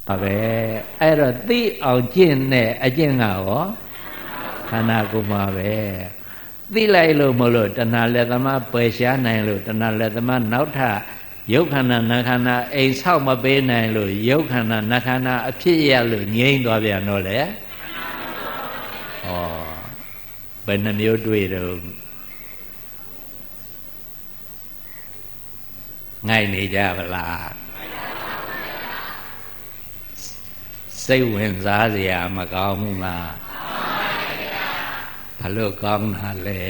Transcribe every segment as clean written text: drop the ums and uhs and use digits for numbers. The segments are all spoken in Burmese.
ပဲအဲ့တော့သိအောင်ကျင့်တဲ့အကျင့်ကရောခန္ဓာကိုယ်မှာပဲသိလိုက်လို့မလို့တဏှာလက်သမားပယ်ရှားနိုင်လို့တဏှာလက်သမားနောက်ထပ်ရုပ်ခန္ဓာနာခန္ဓာအိမ်ဆောက်မပေးနိုင်လို့ရုပ်ခန္ဓာနာခန္ဓာအဖြစ်ရလို့ငြိမ့်သွားပြန်တော့လေဩဘယ်နှမျိုးတွေ့တော့ငိုက်နေကြဗလားစိတ်ဝင်စားစရာမကောင်းဘူးလားဘာလို့ကောင်းတာလဲ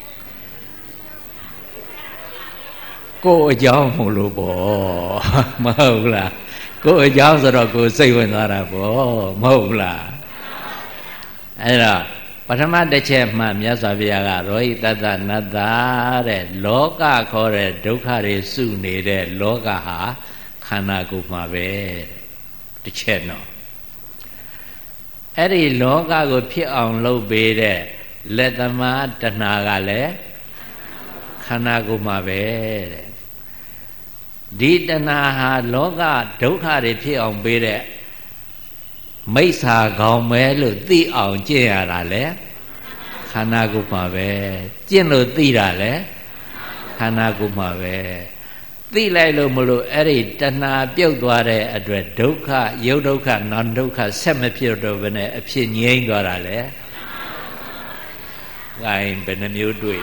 ကိုယ်အကြောင်းမို့လို့ပေါ့မဟုတ်လားကိုယ်အကြောင်းဆိုတော့ကိုယ်စိတ်ဝင်စားတာပေါ့မဟုတ်လားအဲ့တော့ပထမတစ်ချက်မှမြတ်စွာဘုရားကရောဟိတတနတ္တာတဲ့လောကခေါ်တဲ့ဒုက္ခတွေစုနေတဲ့လောကဟာခန္ဓာကိုယ်မှာပဲတစ်ချက်နော်အဲ့ဒီလောကကိုဖြစ်အောင်လုပ်ပေးတဲ့လက်သမားတဏှာကလည်းခန္ဓာကိုယ်မှာပဲတဲ့ဒီတဏှာဟာလောကဒုက္ခတွေဖြစ်အောင်ပေးတဲ့မိစ္ဆာကောင်းပဲလို့သိအောင်ကျင့်ရတာလေခန္ဓာကိုယ်မှာပဲကျင့်လို့သိတာလေခန္ဓာကိုယ်မှာပဲသိလိုက်လို့မလို့အဲ့ဒီတဏှာပြုတ်သွားတဲ့အတွက်ဒုက္ခရုပ်ဒုက္ခနာမ်ဒုက္ခဆက်မဖြစ်တော့ဘဲနဲ့အဖြစ်ငြိမ်းသွားတာလေဂိုင်းဘယ်နှမျိုးတွေ့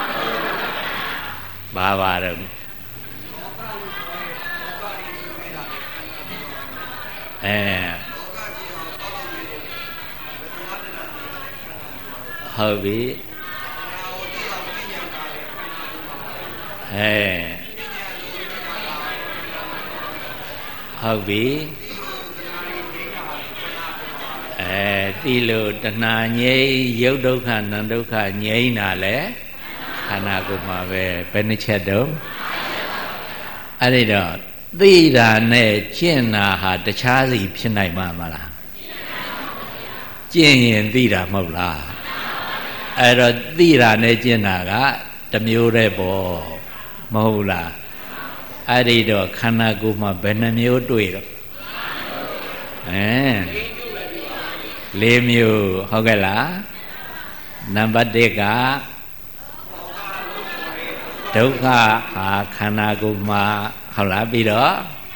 ဘာပါတော့ဟုတ်ပြီဟုတ်ပြီတိလို့တဏှာငြိမ်းရုပ်ဒုက္ခနာမ်ဒုက္ခငြိမ်းတာလေခန္ဓာကိုယ်မှာပဲဘယ်နှချက်တော့အဲ့ဒီတော့သိတာနဲ့ကျင့်တာဟာတခြားစီဖြစ်နိုင်မှာမလားကျင့်ရင်သိတာမဟုတ်လားအဲ့တော့သိတာနဲ့ကျင့်တာကတစ်မျိုးတည်းပေါ့မဟုတ်လားအဲ့ဒီတော့ခန္ဓာကိုယ်မှာဘယ်နှမျိုးတွေ့တော့၄မျိုးဟုတ်ကဲ့လားနံပါတ်1ကဒုက္ခဟာခန္ဓာကိုယ်မှာဟုတ်လားပြီးတော့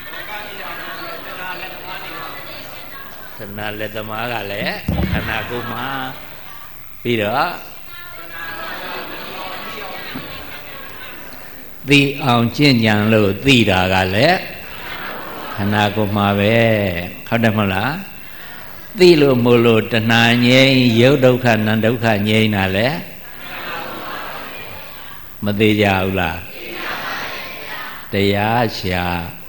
တဏှာလက်သမားကလည်းခန္ဓာကိုယ်မှာပြီးတော့သိအောင်ကျင့်ကြံလို့သိတာကလည်းခန္ဓာကိုယ်မှာပဲဟုတ်တယ်မဟုတ်လားသိလို့မို့လို့တဏှာငြိမ်းရုပ်ဒုက္ခနာမ်ဒုက္ခငြိမ်းတာလေမသေးကြဘူးလားတရားရှာ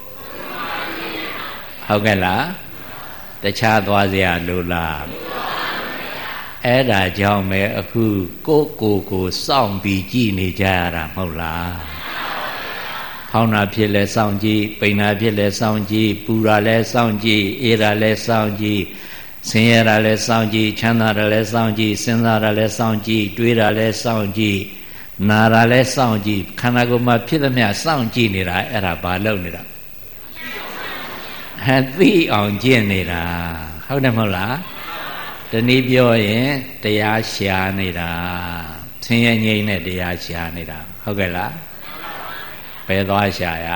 ဟုတ်ကဲ့လားတခြားသွားเสียလို့လားအဲ့ဒါကြောင့်ပဲအခုကိုစောင့်ပြီးကြည်နေကြရတာမဟုတ်လားဖောင်းတာဖြစ်လဲစောင့်ကြည့်ပိန်တာဖြစ်လဲစောင့်ကြည့်ပူတာလဲစောင့်ကြည့်အေးတာလဲစောင့်ကြည့်ဆင်းရဲတာလဲစောင့်ကြည့်ချမ်းသာတာလဲစောင့်ကြည့်စဉ်းစားတာလဲစောင့်ကြည့်တွေးတာလဲစောင့်ကြည့်နာတာလဲစောင့်ကြည့်ခန္ဓာကိုယ်မှာဖြစ်သမျှစောင့်ကြည့်နေတာအဲ့ဒါဘာလုပ်နေတာသိအောင်ကျင့်နေတာဟုတ်တယ်မဟုတ်လားတနည်းပြောရင်တရားရှာနေတာဆင်းရဲငြိမ်းတဲ့တရားရှာနေတာဟုတ်ကဲ့လားဘယ်သွားရှာရ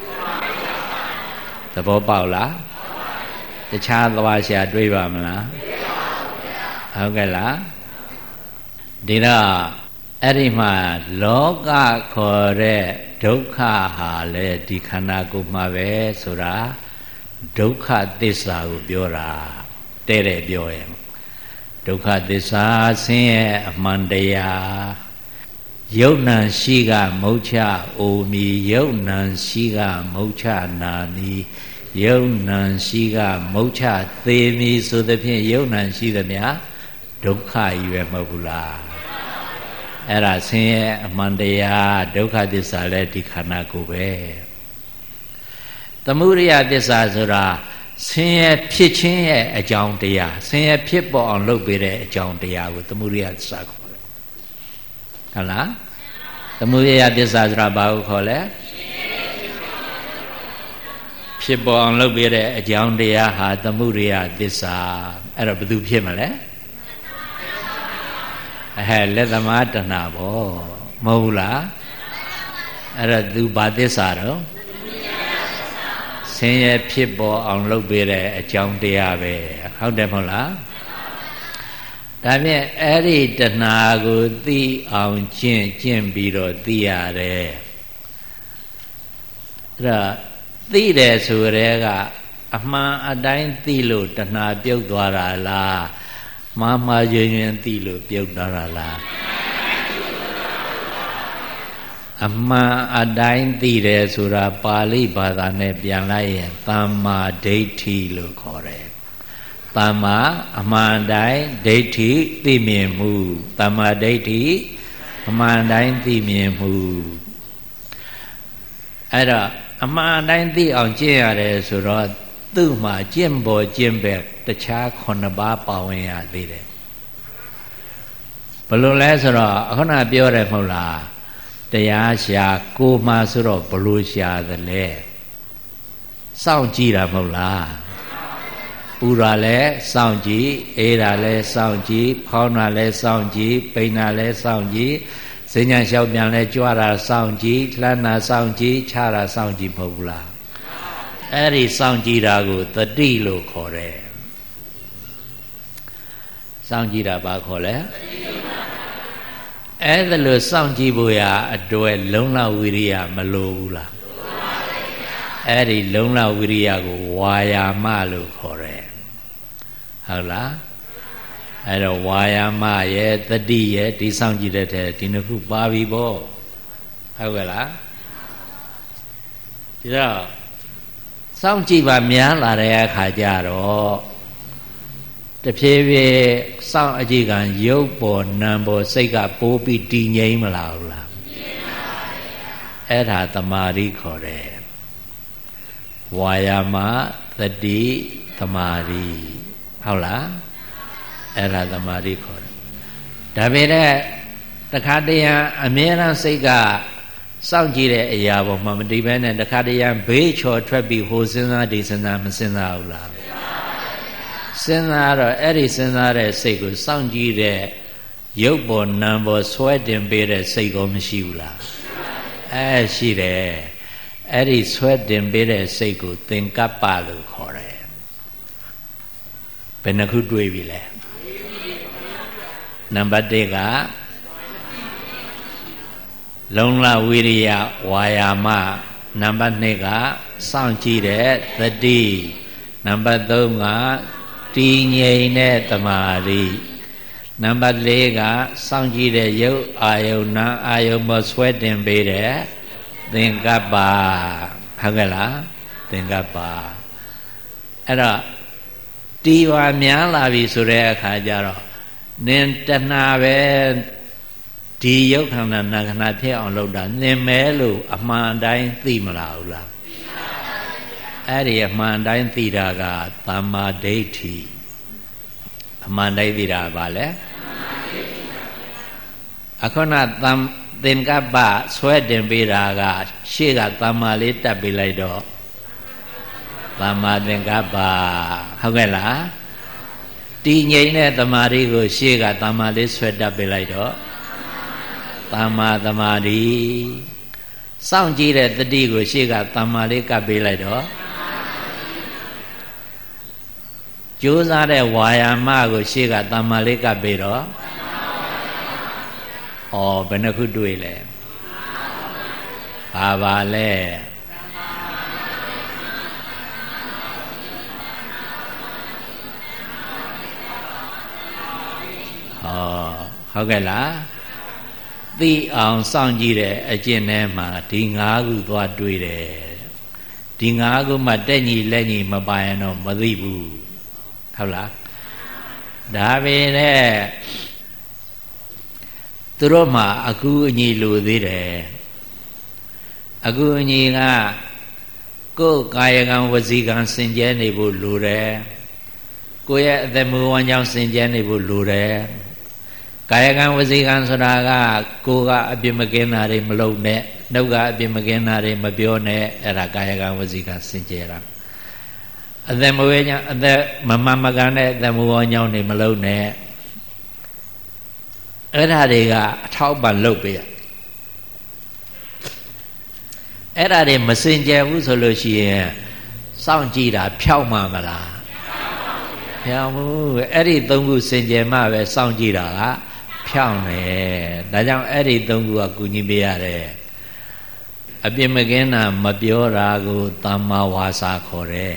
သဘောပေါက်လားတခြားသွားရှာတွေးပါမလားဟုတ်ကဲ့လားဒီတော့အဲ့ဒီမှာလောကခေါ်တဲ့ဒုက္ခဟာလေဒီခန္ဓာကိုယ်မှာပဲဆိုတာဒုက္ခသစ္စာကိုပြောတာတဲ့ပြောရင်ဒုက္ခသစ္စာဆင်းရဲအမှန်တရားယုတ်နံရှိကမုတ်ချအိုမီယုတ်နံရှိကမုတ်ချနာမီယုတ်နံရှိကမုတ်ချသေမီဆိုသဖြင့်ယုတ်နံရှိသမျှဒုက္ခရွယ်မဟုတ်ဘူးလားအဲ့ဒါဆင်းရဲအမှန်တရားဒုက္ခသစ္စာလည်းဒီခန္ဓာကိုယ်ပဲသမုဒယသစ္စာဆိုတာဆင်းရဲဖြစ်ခြင်းရဲ့အကြောင်းတရားဆင်းရဲဖြစ်ပေါ်အောင်လုပ်ပေးတဲ့အကြောင်းတရားကိုသမုဒယသစ္စာခေါ်တယ်ဟုတ်လားသမုဒယသစ္စာဆိုတာဘာကိုခေါ်လဲဖြစ်ပေါ်အောင်လုပ်ပြတဲ့အကြောင်းတရားဟာသမုဒိယသစ္စာအဲ့တော့ဘယ်သူဖြစ်မလဲလက်သမားတဏဘောမဟုတ်ဘူးလားအဲ့တော့သူဘာသစ္စာတော့ဆင်းရဲဖြစ်ပေါ်အောင်လုပ်ပြတဲ့အကြောင်းတရားပဲဟုတ်တယ်မဟုတ်လားဒါဖြင့်အဲ့ဒီတဏကိုသိအောင်ကျင့်ပြီးတော့သိရတယ်အဲ့ဒါသိတယ်ဆိုရဲကအမှန်အတိုင်းသိလို့တဏှာပြုတ်သွားတာလားမှားမှားယွင်းယွင်းသိလို့ပြုတ်သွားတာလားအမှန်အတိုင်းသိတယ်ဆိုတာပါဠိဘာသာနဲ့ပြန်လိုက်ရင်သမ္မာဒိဋ္ဌိလို့ခေါ်တယ်သမ္မာအမှန်တိုင်းဒိဋ္ဌိသိမြင်မှုသမ္မာဒိဋ္ဌိအမှန်တိုင်းသိမြင်မှုအဲ့တော့အမှန်တိုင်းသိအောင်ကျင့်ရတယ်ဆိုတော့သူ့မှာကျင့်ပေါ်ကျင့်ပဲတခြား9ပါးပါဝင်ရသေးတယ်ဘယ်လိုလဲဆိုတော့ခုနပြောတယ်မဟုတ်လားတရားရှာကိုမှဆိုတော့ဘလို့ရှာသလဲစောင့်ကြည့်တာမဟုတ်လားပူတာလဲစောင့်ကြည့်အေးတာလဲစောင့်ကြည့်ဖောင်းတာလဲစောင့်ကြည့်ပိန်တာလဲစောင့်ကြည့်စဉ္ညာလျှောက်ပြန်လဲကြွားတာစောင့်ကြည့်လှမ်းတာစောင့်ကြည့်ခြားတာစောင့်ကြည့်မဟုတ်ဘူးလားအဲ့ဒီစောင့်ကြည့်တာကိုတတိလို့ခေါ်တယ်စောင့်ကြည့်တာဘာခေါ်လဲအဲ့ဒါလို့စောင့်ကြည့်ဖို့ရအတွက်လုံလဝိရိယမလိုဘူးလားအဲ့ဒီလုံလဝိရိယကိုဝါယာမလို့ခေါ်တယ်ဟုတ်လားအဲ့တော့ဝါယာမရဲ့တတိရဲ့ဒီစောင့်ကြည့်တဲ့ထဲဒီနှစ်ခုပါပြီပေါ့ဟုတ်ကဲ့လားဒီတော့စောင့်ကြည့်ပါများလာတဲ့အခါကျတော့တဖြည်းဖြည်းစောင့်အကြည့်ကံရုပ်ပေါ်နာမ်ပေါ်စိတ်ကပိုးပြီးတည်ငြိမ်မလာဘူးလားအဲ့ဒါသမာဓိခေါ်တယ်ဝါယာမသတိသမာဓိဟုတ်လားအဲ့ဒါသမာဓိခေါ်တယ်ဒါပေမဲ့တခါတည်းအမြဲတမ်းစိတ်ကစောင့်ကြည့်တဲ့အရာပေါ်မှာမတည်ဘဲနဲ့တခါတည်းဘေးချော်ထွက်ပြီးဟိုစဉ်းစားဒီစဉ်းစားမစဉ်းစားဘူးလားစဉ်းစားတော့အဲ့ဒီစဉ်းစားတဲ့စိတ်ကိုစောင့်ကြည့်တဲ့ရုပ်ပေါ်နာမ်ပေါ်ဆွဲတင်ပေးတဲ့စိတ်ကောမရှိဘူးလားရှိတယ်အဲ့ဒီဆွဲတင်ပေးတဲ့စိတ်ကိုသင်္ကပ္ပလို့ခေါ်တယ်ဘယ်နှခုတွေးပြီလဲနံပါတ်1ကလုံလဝိရိယဝါယာမနံပါတ်2ကစောင့်ကြည့်တဲ့သတိနံပါတ်3ကတည်ငြိမ်တဲ့သမာဓိနံပါတ်4ကစောင့်ကြည့်တဲ့ရုပ်အာယုန်နာအာယုန်မဆွဲတင်ပေးတဲ့သင်္ကပ္ပဟုတ်ကဲ့လားသင်္ကပ္ပအဲ့တော့တီးပါများလာပြီဆိုတဲ့အခါကျတော့နင်တဏှာပဲဒီရုပ်ခန္ဓာနာခန္ဓာဖြစ်အောင်လုပ်တာနင်မဲလို့အမှန်တိုင်းသိမလားဘူးလားအဲ့ဒီအမှန်တိုင်းသိတာကသမ္မာဒိဋ္ဌိအမှန်တိုင်းသိတာပါလေအခုနသင်္ကပ္ပဆွဲတင်ပေးတာကရှေ့ကသမ္မာလေးတက်ပေးလိုက်တော့သမ္မာသင်္ကပ္ပဟုတ်ကဲ့လားတည်ငြိမ်တဲ့သမာဓိကိုရှေ့ကသမ္မာလေးဆွဲတက်ပေးလိုက်တော့သမ္မာသမာဓိစောင့်ကြည့်တဲ့တတိကိုရှေ့ကသမ္မာလေးကပ်ပေးလိုက်တော့ကြိုးစားတဲ့ဝါယာမကိုရှေ့ကသမ္မာလေးကပ်ပေးတော့ဘယ်နှခုတွေ့လဲပါလဲဟုတ်ကဲ့လားသိအောင်စောင့်ကြည့်တဲ့အကျင့်ထဲမှာဒီ5ခုသွားတွေ့တယ်ဒီ5ခုမှတက်ညီလက်ညီမပါရင်တော့မသိဘူးဟုတ်လားဒါပေမဲ့သူတို့မှာအကူအညီလိုသေးတယ်အကူအညီကကိုယ်ကာယကံဝစီကံစင်ကြဲနေဖို့လိုတယ်ကိုယ့်ရဲ့အသက်မွေးဝမ်းကြောင်းစင်ကြဲနေဖို့လိုတယ်ကာယကံဝစီကံဆိုတာကကိုယ်ကအပြစ်မကင်းတာတွေမလုပ်နဲ့နှုတ်ကအပြစ်မကင်းတာတွေမပြောနဲ့အဲ့ဒါကာယကံဝစီကံစင်ကြဲတာအသက်မွေးညောင်းအသက်မမှန်မကန်တဲ့အသက်မွေးညောင်းနေမလုံးနဲ့အဲ့ဒါတွေကအထောက်ပံ့လုပ်ပေးရအဲ့ဒါတွေမစင်ကြယ်ဘူးဆိုလို့ရှိရင်စောင့်ကြည့်တာဖြောက်မှာမလားဖြောက်ဘူးအဲ့ဒီသုံးခုစင်ကြယ်မှပဲစောင့်ကြည့်တာကဖြောက်တယ်ဒါကြောင့်အဲ့ဒီသုံးခုကကုညီပေးရတယ်အပြစ်မကင်းတာမပြောတာကိုသမ္မာဝါစာခေါ်တယ်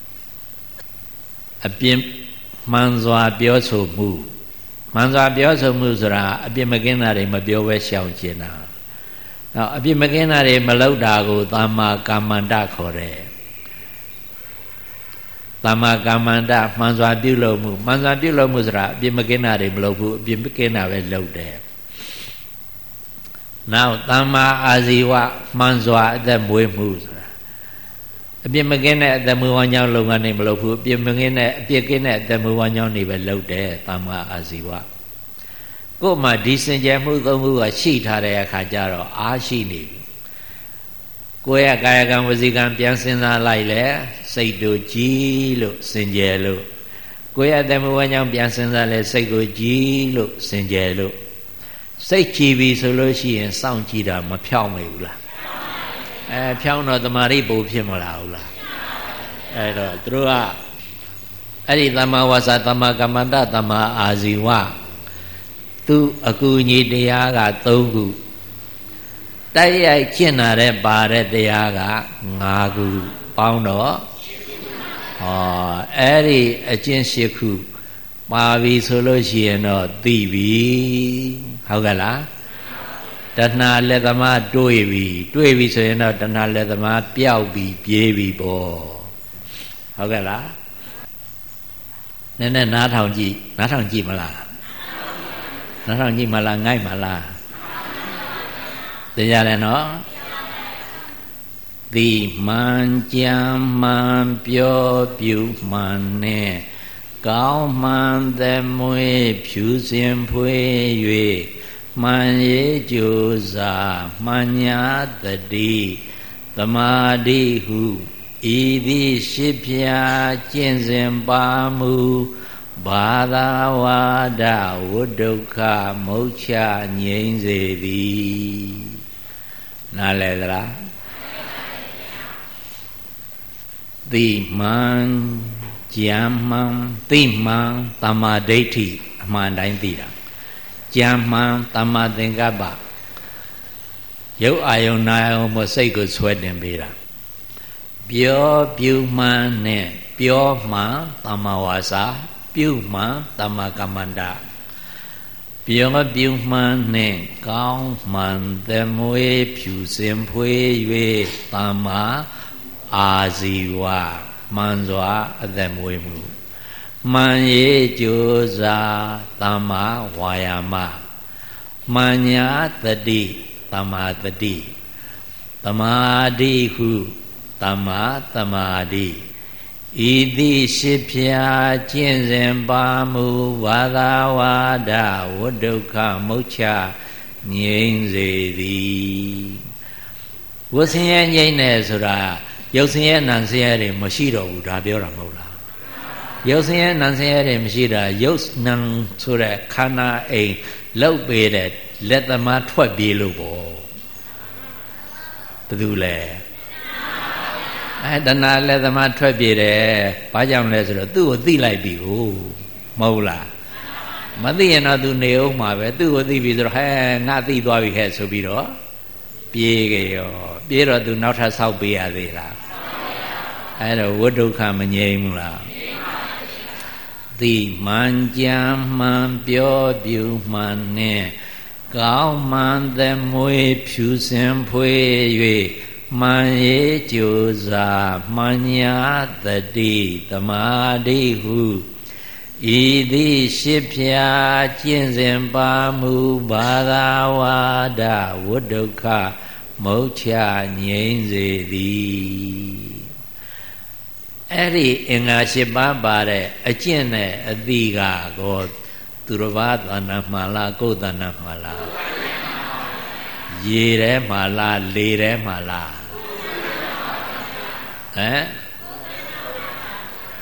အပြစ်မှန်စွာပြောဆိုမှုမှန်စွာပြောဆိုမှုဆိုတာအပြစ်မကင်းတာတွေမပြောဘဲရှောင်ကျင်တာနောက်အပြစ်မကင်းတာတွေမလုပ်တာကိုသမ္မာကမ္မန္တခေါ်တယ်သမ္မာကမ္မန္တမှန်စွာပြုလုပ်မှုမှန်စွာပြုလုပ်မှုဆိုတာအပြစ်မကင်းတာတွေမလုပ်ဘူးအပြစ်မကင်းတာပဲလုပ်တယ်နောက်သမ္မာအာဇီဝမှန်စွာအသက်မွေးမှုဆိုတာအပြစ်မကင်းတဲ့အသက်မွေးဝမ်းကြောင်းလုပ်ငန်းတွေမလုပ်ဘူးအပြစ်မကင်းတဲ့အပြစ်ကင်းတဲ့အသက်မွေးဝမ်းကြောင်းတွေပဲလုပ်တယ်သမ္မာအာဇီဝကို့မှာဒီစင်ကြယ်မှုသုံးခုကရှိထားတဲ့အခါကျတော့အားရှိနေပြီကိုယ်ရဲ့ကာယကံဝစီကံပြန်စဉ်းစားလိုက်လေစိတ်တို့ကြည်လို့စင်ကြယ်လို့ကိုယ်ရဲ့အသက်မွေးဝမ်းကြောင်းပြန်စဉ်းစားလဲစိတ်ကိုကြည်လို့စင်ကြယ်လို့စိတ်ကြည်ပြီဆိုလို့ရှိရင်စောင့်ကြည့်တာမဖြောင်းမိဘူးလားဖြောင်းတော့တမာရိပို့ဖြစ်မလားဟုတ်လားအဲ့တော့သူတို့ကအဲ့ဒီသမ္မာဝါစာသမ္မာကမ္မန္တသမ္မာအာဇီဝသူအကူညီတရားက၃ခုတိုက်ရိုက်ကျင့်လာတဲ့ပါတဲ့တရားက၅ခုပေါင်းတော့အဲ့ဒီအကျင့်၈ခုပါပြီဆိုလို့ရှိရင်တော့သိပြီဟုတ်ကဲ့လားတဏှာလက်သမားတွေးပြီဆိုရင်တော့တဏှာလက်သမားပျောက်ပြီပြေးပြီပေါ့ဟုတ်ကဲ့လားနည်းနည်းနားထောင်ကြည့်မလားနားထောင်ကြည့်မလားငိုက်မလားသိကြတယ်နော်ဒီမှန်ကြံမှန်ပြောပြုမှန်နဲ့ကောင်းမှန်သမွေဖြူစင်ဖွေ၍မှန်ရေးကြိုးစားမှန်ညာတတိသမာဓိဟုဤသည်ရှိဖြာကျင့်စဉ်ပါမူဘာသာဝါဒဝိဒုက္ခမုတ်ချငြိမ်းစေသည်နားလည်သလားသိမှန်ကြံမှန်သိမှန်သမ္မာဒိဋ္ဌိအမှန်တိုင်းသိတာကြံမှန်သမ္မာသင်္ကပ္ပရုပ်အာယုံနာယုံမစိတ်ကိုဆွဲတင်ပေးတာပြောပြုမှန်နဲ့ပြောမှန်သမ္မာဝါစာပြုမှန်သမ္မာကမ္မန္တပြောပြုမှန်နဲ့ကောင်းမှန်သမွေဖြူစင်ဖွေ၍သမ္မာအာဇီဝမှန်စွာအသက်မွေးမှုမှန်ရေးကြိုးစားသမ္မာဝါယာမမှန်ညာတတိသမ္မာတတိသမာဓိဟုသမ္မာသမာဓိဤသည်ရှိဖြာကျင့်စဉ်ပါမူဘာသာဝါဒဝိဒုက္ခမုတ်ချငြိမ်းစေသည်ဝဆင်းရဲငြိမ်းတယ်ဆိုတာရုပ်ဆင်းရဲနာမ်ဆင်းရဲတွေမရှိတော့ဘူးဒါပြောတာမဟုတ်လားရုပ်ဆင်းရဲနာမ်ဆင်းရဲတွေမရှိတာရုပ်နာမ်ဆိုတဲ့ခန္ဓာအိမ်လောက်ပေတဲ့လက်သမားထွက်ပြေးလို့ပေါ့ဘယ်သူလဲတဏှာလက်သမားထွက်ပြေးတယ်ဘာကြောင့်လဲဆိုတော့သူ့ကိုသိလိုက်ပြီကိုမဟုတ်လားမသိရင်တော့သူနေအောင်မှာပဲသူ့ကိုသိပြီဆိုတော့ဟဲငါသိသွားပြီခဲ့ဆိုပြီးတော့ပြေးကြရောပြေးတော့သူနောက်ထပ်ဆောက်ပေးရသေးလားအဲ့တော့ဝိဒုက္ခမငြိမ်းဘူးလားသိမှန်ကြံမှန်ပြောပြုမှန်နဲ့ကောင်းမှန်သမွေဖြူစင်ဖွေ၍မှန်ရေးကြိုးစားမှန်ညာတတိသမာဓိဟုဤသည်ရှိဖြာကျင့်စဉ်ပါမူဘာသာဝါဒဝိဒုက္ခမုတ်ချငြိမ်းစေသည်အဲ့ဒီအင်္ဂါ၈ပါးပါတဲ့အကျင့်နဲ့အတိကကိုသူတစ်ပါးသဏ္ဍာန်မှာလားကိုယ်သဏ္ဍာန်မှာလားရေထဲမှာလားလေထဲမှာလားဟမ်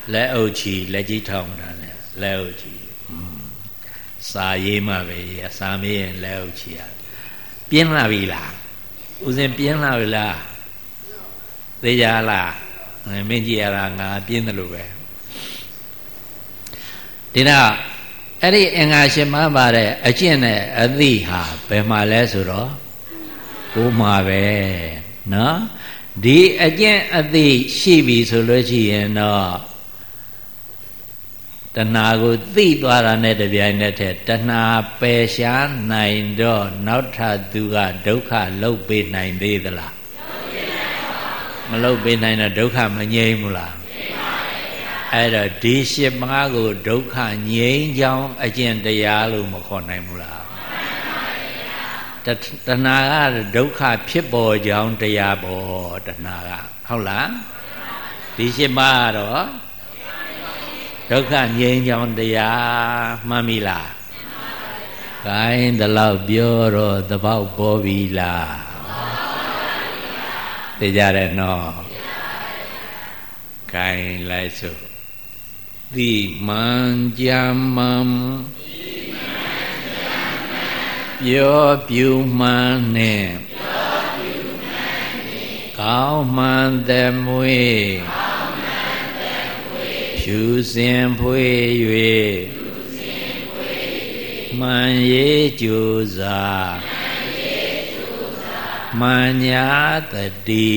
လက်အုပ်ချီလက်ကြီးထောင်တာလေလက်အုပ်ချီစာရေးမှပဲစာမေးရင်လက်အုပ်ချီရပြင်းလာပြီလားဦးစင်ပြင်းလာပြီလားသိကြလားမင်းကြည့်ရတာငါပြင်းတယ်လို့ပဲဒီတော့အဲ့ဒီအင်္ဂါရှင်ပါပါတဲ့အကျင့်နဲ့အသိဟာဘယ်မှာလဲဆိုတော့ကိုယ်မှာပဲနော်ဒီအကျင့်အသိရှိပြီဆိုလို့ရှိရင်တော့တဏှာကိုသိသွားတာနဲ့တပြိုင်နက်တည်းတဏှာပယ်ရှားနိုင်တော့နောက်ထပ်သူကဒုက္ခလုတ်ပေးနိုင်သေးသလားမလုတ်ပေးနိုင်တော့ဒုက္ခမငြိမ်းဘူးလားအဲ့တော့ဒီရှစ်ပါးကိုဒုက္ခငြိမ်းချောင်းအကျင့်တရားလို့မခေါ်နိုင်ဘူးလားတဏှာကဒုက္ခဖြစ်ပေါ်ကြောင်းတရားပေါ်တဏှာကဟုတ်လားဒီရှစ်ပါးကတော့ဒုက္ခငြိမ်းချောင်းတရားမှန်ပြီလားဂိုင်းဒီလောက်ပြောတော့သဘောပေါ်ပြီလားသိကြတယ်နော်ဂိုင်းလိုက်စို့တိမံကြမ်းမံပြောပြူမှန်နဲ့ကောင်းမှန်သက်မွေဖြူစင်ဖွေ၍မှန်ရေးကြိုးစားမှန်ညာတတိ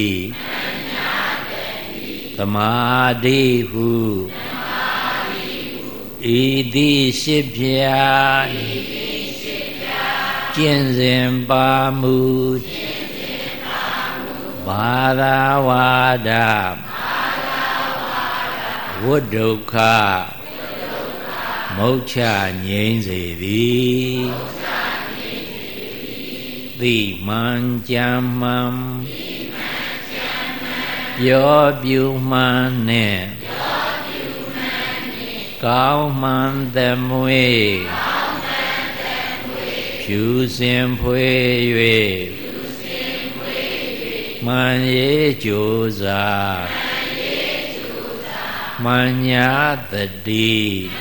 သမာဓိဟုဤတိရှိဖြာကျင့်စဉ်ပါမူဘာသာဝါဒဝိဒုက္ခမုတ်ချငြိမ်းစေသည်သိမှန်ကြမ်းမှန်ပြောပြူမှန်နဲ့ကောင်းမှန်သက်မွေဖြူစင်ဖွေ၍မှန်ရေးကြိုးစားမှန်ညာတတိ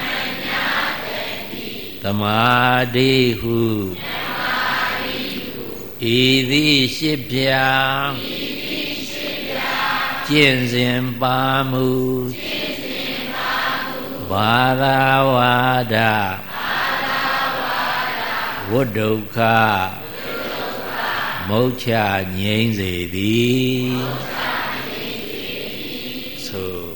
သမာဓိဟုဤသည်ရှိဖြာကျင့်စဉ်ပါမူဘာသာဝါဒဝိဒုက္ခမုတ်ချငြိမ်းစေသည်သို့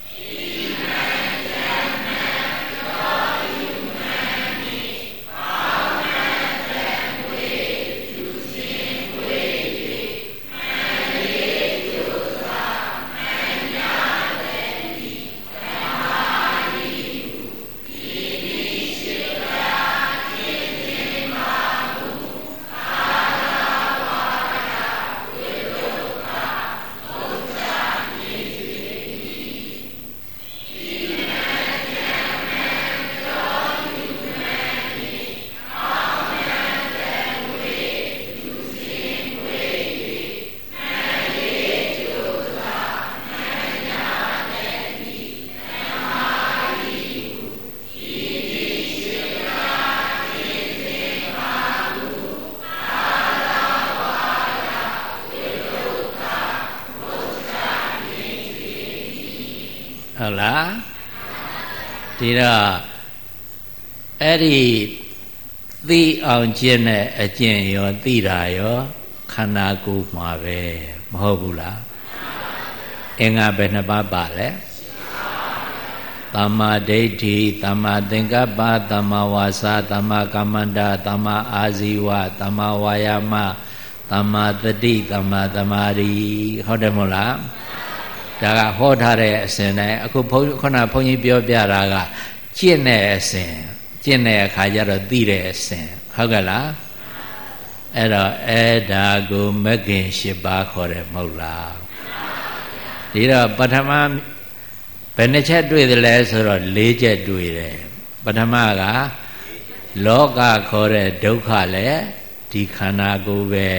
ဟုတ်လားဒီတော့အဲ့ဒီသိအောင်ကျင့်တဲ့အကျင့်ရောသိတာရောခန္ဓာကိုယ်မှာပဲမဟုတ်ဘူးလားအင်္ဂါဘယ်နှပါးပါလဲသမ္မာဒိဋ္ဌိသမ္မာသင်္ကပ္ပသမ္မာဝါစာသမ္မာကမ္မန္တသမ္မာအာဇီဝသမ္မာဝါယာမသမ္မာတတိသမ္မာသမာဓိဟုတ်တယ်မဟုတ်လားဒါကဟောထားတဲ့အစဉ်တိုင်းအခုခုနဘုန်းကြီးပြောပြတာကကျင့်တဲ့အစဉ်ကျင့်တဲ့အခါကျတော့သိတဲ့အစဉ်ဟုတ်ကဲ့လားအဲ့တော့အဲ့ဒါကိုမဂ္ဂင်၈ပါးခေါ်တယ်မဟုတ်လားဒီတော့ပထမဘယ်နှချက်တွေ့တယ်လဲဆိုတော့၄ချက်တွေ့တယ်ပထမကလောကခေါ်တဲ့ဒုက္ခလည်းဒီခန္ဓာကိုယ်ပဲ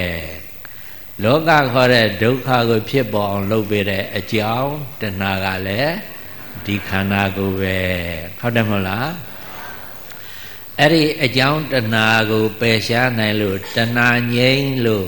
လောကခေါ်တဲ့ဒုက္ခကိုဖြစ်ပေါ်အောင်လုပ်ပေးတဲ့အကြောင်းတဏှာကလည်းဒီခန္ဓာကိုယ်ပဲဟုတ်တယ်မဟုတ်လားအဲ့ဒီအကြောင်းတဏှာကိုပယ်ရှားနိုင်လို့တဏှာငြိမ်းလို့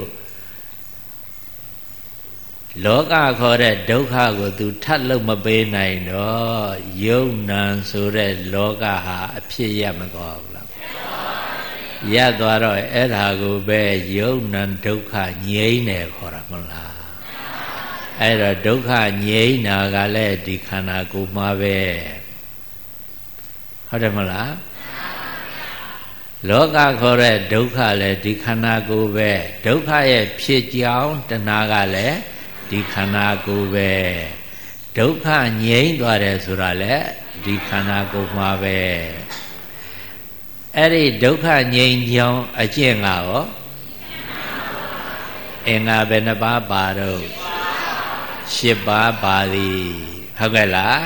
လောကခေါ်တဲ့ဒုက္ခကိုသူထပ်လို့မပေးနိုင်တော့ယုံနံဆိုတဲ့လောကဟာအဖြစ်ရမသွားဘူးလားရသွားတော့အဲ့ဒါကိုပဲယုံနံဒုက္ခငြိမ်းတယ်ခေါ်တာမဟုတ်လားအဲ့တော့ဒုက္ခငြိမ်းတာကလည်းဒီခန္ဓာကိုယ်မှာပဲဟုတ်တယ်မဟုတ်လားလောကခေါ်တဲ့ဒုက္ခလည်းဒီခန္ဓာကိုယ်ပဲဒုက္ခရဲ့ဖြစ်ကြောင်းတဏှာကလည်းဒီခန္ဓာကိုယ်ပဲဒုက္ခငြိမ်းသွားတယ်ဆိုတာလည်းဒီခန္ဓာကိုယ်မှာပဲအဲ့ဒီဒုက္ခငြိမ်းကြောင်းအကျင့်ကရောအင်္ဂါဘယ်နှပါးပါတော့8ပါးပါသည်ဟုတ်ကဲ့လား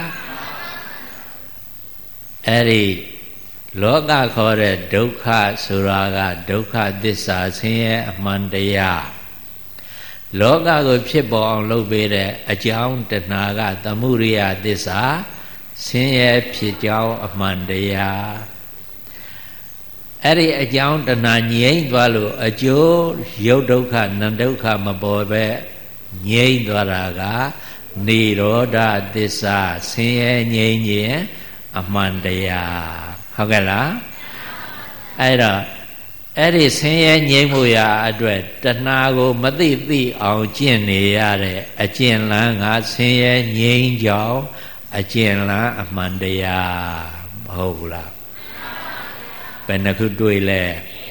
အဲ့ဒီလောကခေါ်တဲ့ဒုက္ခဆိုတာကဒုက္ခသစ္စာဆင်းရဲအမှန်တရားလောကကိုဖြစ်ပေါ်အောင်လုပ်ပေးတဲ့အကြောင်းတဏှာကသမုဒိယသစ္စာဆင်းရဲဖြစ်ကြောင်းအမှန်တရားအဲ့ဒီအကြောင်းတဏှာငြိမ့်သွားလို့အကျိုးရုပ်ဒုက္ခနံဒုက္ခမပေါ်ပဲငြိမ့်သွားတာကនិရောဓသစ္စာဆင်းရဲငြိမ့်ခြင်းအမှန်တရားဟုတ်ကဲ့လားအဲ့တော့အဲ့ဒီဆင်းရဲငြိမ်းမှုရာအတွက်တဏှာကိုမသိသိအောင်ကျင့်နေရတဲ့အကျင့်လန်းကဆင်းရဲငြိမ်းကြောင်းအကျင့်လန်းအမှန်တရားမဟုတ်ဘူးလားဘယ်နှခုတွေ့လဲ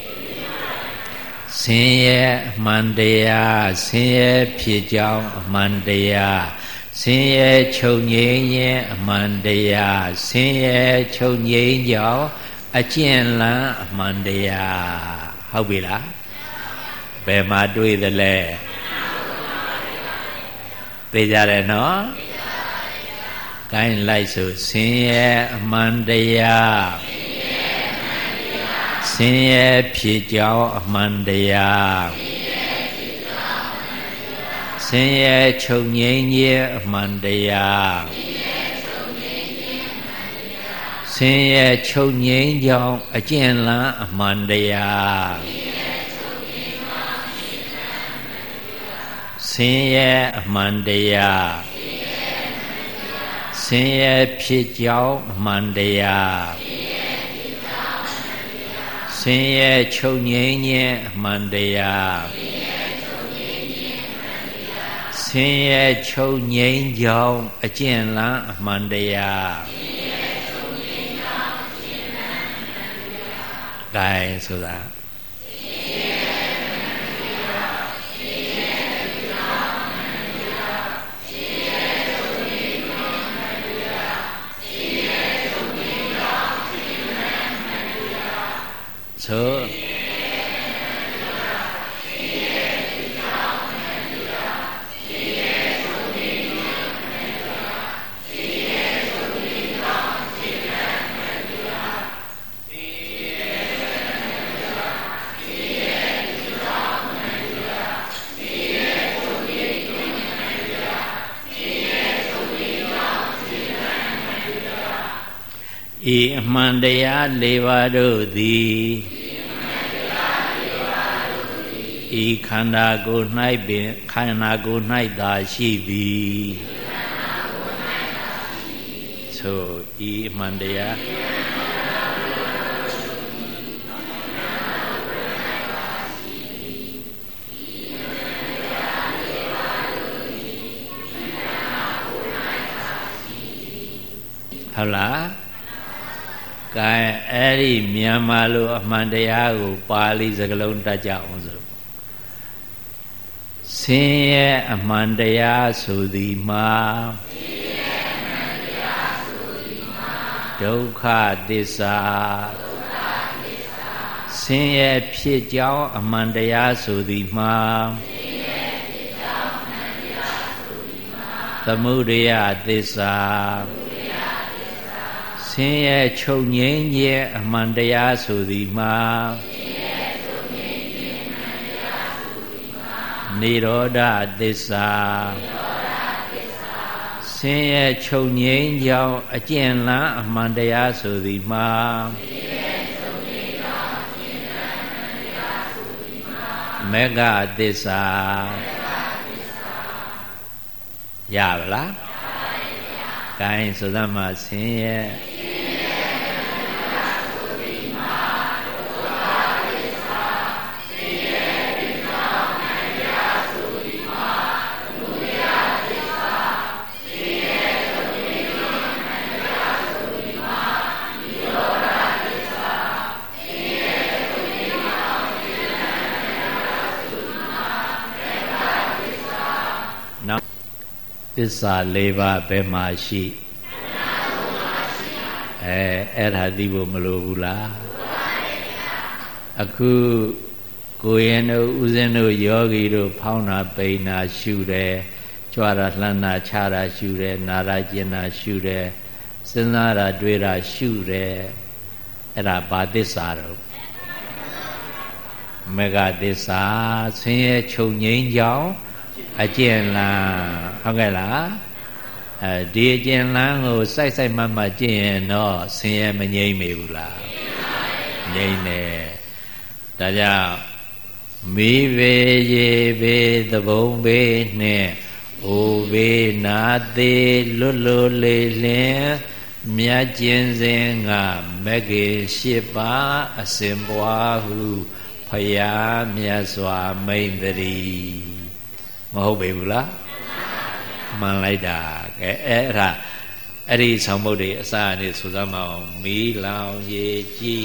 ဆင်းရဲအမှန်တရားဆင်းရဲဖြစ်ကြောင်းအမှန်တရားဆင်းရဲချုပ်ငြိမ်းခြင်းအမှန်တရားဆင်းရဲချုပ်ငြိမ်းကြောင်းအကျင့်လန်းအမှန်တရားဟုတ်ပြီလားဘယ်မှာတွေ့သလဲသိကြတယ်နော်ကိုင်းလိုက်ဆိုဆင်းရဲအမှန်တရားဆင်းရဲဖြစ်ကြောင်းအမှန်တရားဆင်းရဲချုပ်ငြိမ်းခြင်းအမှန်တရားဆင်းရဲချုပ်ငြိမ်းကြောင်းအကျင့်လန်းအမှန်တရားဆင်းရဲအမှန်တရားဆင်းရဲဖြစ်ကြောင်းအမှန်တရားဆင်းရဲချုပ်ငြိမ်းခြင်းအမှန်တရားဆင်းရဲချုပ်ငြိမ်းကြောင်းအကျင့်လန်းအမှန်တရားဂိုင်းဆိုတာဆိုဤအမှန်တရား၄ပါးတို့သည်ဤခန္ဓာကိုယ်၌ပင်ခန္ဓာကိုယ်၌သာရှိသည်ဆိုဤအမှန်တရားဟုတ်လားကဲအဲ့ဒီမြန်မာလိုအမှန်တရားကိုပါဠိစကားလုံးတတ်ကြအောင်ဆိုဆင်းရဲအမှန်တရားဆိုသည်မှာဒုက္ခသစ္စာဆင်းရဲဖြစ်ကြောင်းအမှန်တရားဆိုသည်မှာသမုဒယသစ္စာဆင်းရဲချုပ်ငြိမ်းခြင်းအမှန်တရားဆိုသည်မှာနိရောဓသစ္စာဆင်းရဲချုပ်ငြိမ်းကြောင်းအကျင့်လန်းအမှန်တရားဆိုသည်မှာမေဃသစ္စာရပါလားဂိုင်းဆိုသမှာဆင်းရဲသစ္စာ၄ပါးဘယ်မှာရှိအဲ့ဒါသိဖို့မလိုဘူးလားအခုကိုရင်တို့ဦးဇင်းတို့ယောဂီတို့ဖောင်းတာပိန်တာရှုတယ်ကြွားတာလှမ်းတာခြားတာရှုတယ်နာတာကျင်တာရှုတယ်စဉ်းစားတာတွေးတာရှုတယ်အဲ့ဒါဘာသစ္စာတော့မေဃသစ္စာဆင်းရဲချုပ်ငြိမ်းကြောင်းအကျဉ်းလန်းဟုတ်ကဲ့လားဒီအကျဉ်းလန်းကိုစိုက်စိုက်မှတ်မှတ်ကျင့်ရင်တော့ဆင်းရဲမငြိမ့်မေဘူးလားငြိမ့်တယ်ဒါကြောင့်မိဘေရေဘေသဘုံဘေနှင့်အိုဘေနာသေးလွတ်လွတ်လေးလင်းမြတ်ကျင်စဉ်ကမဂ္ဂင်၈ပါးအစဉ်ပွားဟုဖယားမြတ်စွာမိန့်တည်းမဟုတ်ပေဘူးလားမှန်လိုက်တာကဲအဲ့ဒီဆောင်ပုဒ်တွေအစအနေဆိုသမ်းမအောင်မီးလောင်ရေကြည်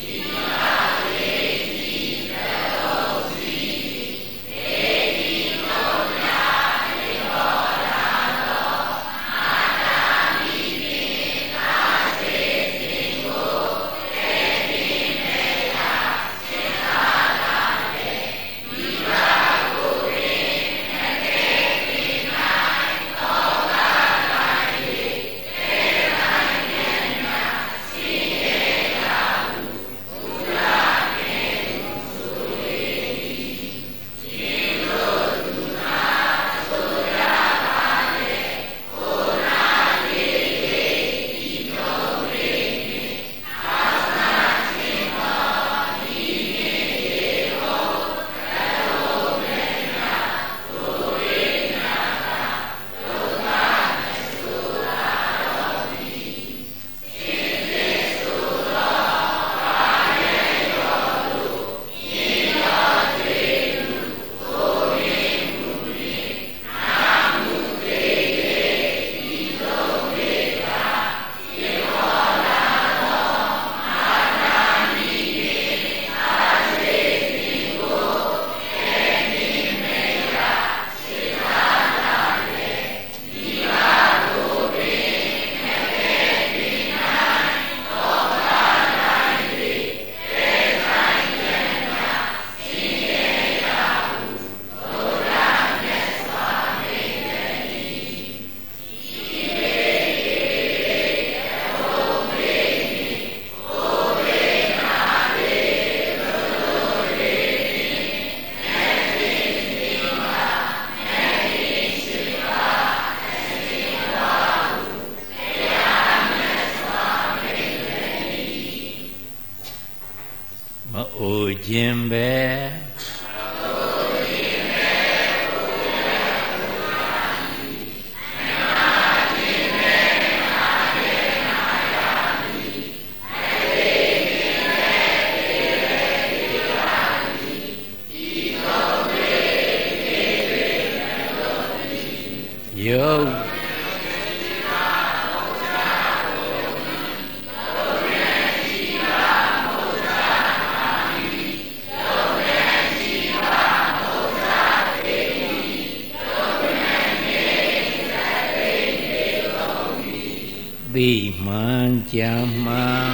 ခြင်းပဲယုတ်သိမှန်ကြမှန်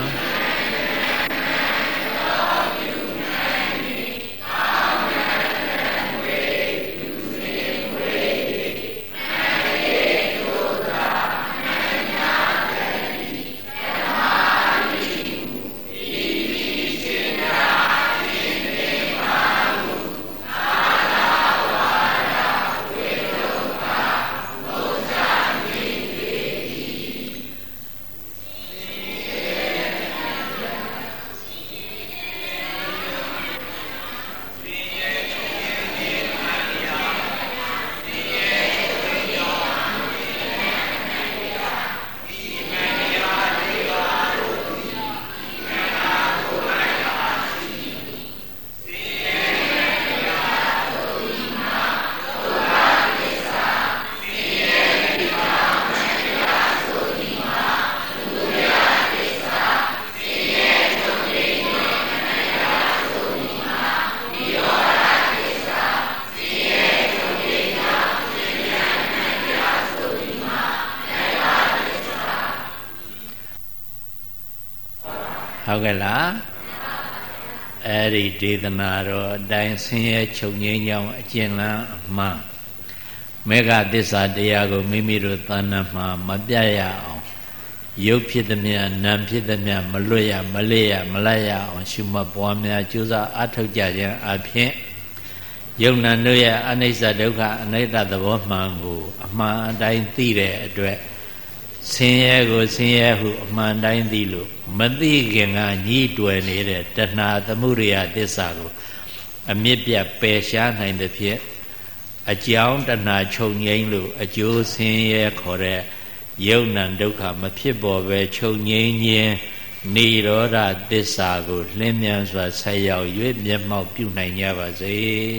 ဟုတ်ကဲ့လားအဲ့ဒီဒေသနာတော်အတိုင်းဆင်းရဲချုပ်ငြိမ်းကြောင်းအကျဉ်းလန်းအမှန်မေဃသစ္စာတရားကိုမိမိတို့သဏ္ဍာန်မှာမပြတ်ရအောင်ရုပ်ဖြစ်သည်မြတ်နာမ်ဖြစ်သည်မြတ်မလွတ်ရမလေးရမလိုက်ရအောင်ရှုမှတ်ပွားများကြိုးစားအားထုတ်ကြခြင်းအပြင်ယုံနာတို့ရဲ့အနိစ္စဒုက္ခအနိတ္တသဘောမှန်ကိုအမှန်အတိုင်းသိတဲ့အတွက်ဆင်းရဲကိုဆင်းရဲဟုအမှန်တိုင်းသိလို့မသိခင်ကညှိတွယ်နေတဲ့တဏှာသမုဒယသစ္စာကိုအမြစ်ပြတ်ပယ်ရှားနိုင်တဲ့ဖြင့်အကြောင်းတဏှာချုပ်ငြိမ်းလို့အကျိုးဆင်းရဲခေါ်တဲ့ယုံနာဒုက္ခမဖြစ်ပေါ်ပဲချုပ်ငြိမ်းခြင်းနိရောဓသစ္စာကိုလင်းမြန်စွာဆက်ရောက်၍မျက်မှောက်ပြုနိုင်ကြပါစေ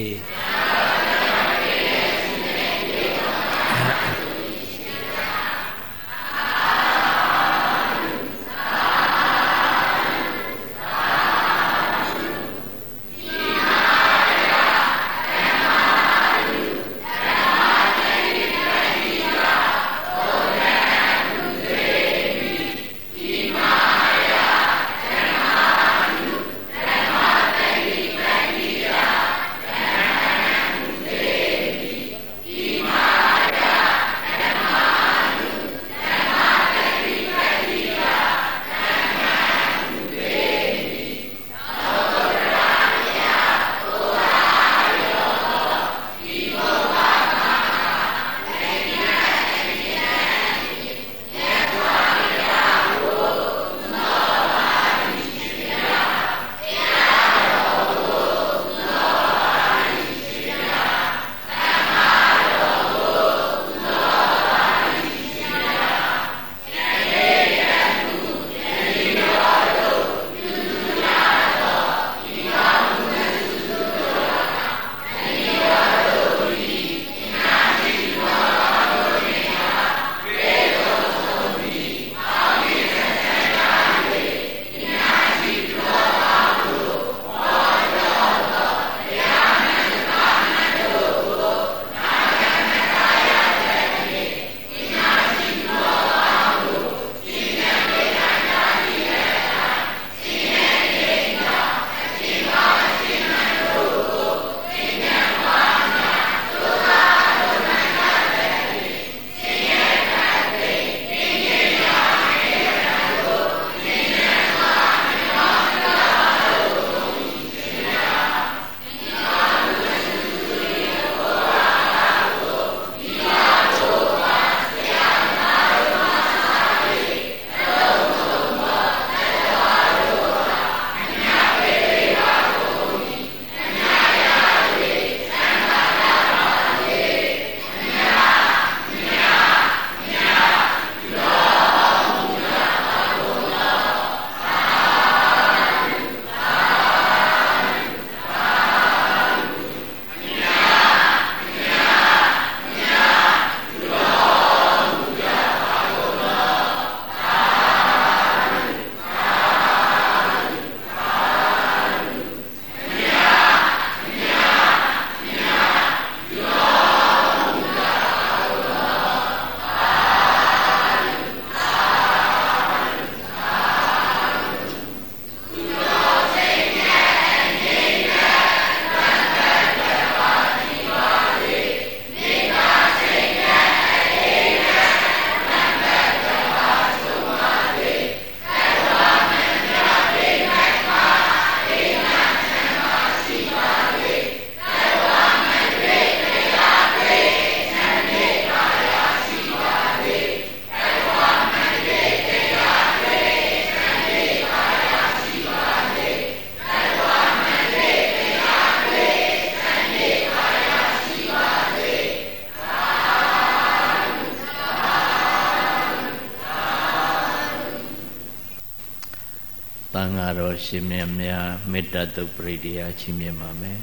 သံဃာတော်ရှင်မြတ်များမေတ္တာတုပ္ပရိတရားချီးမြှင့်ပါမယ်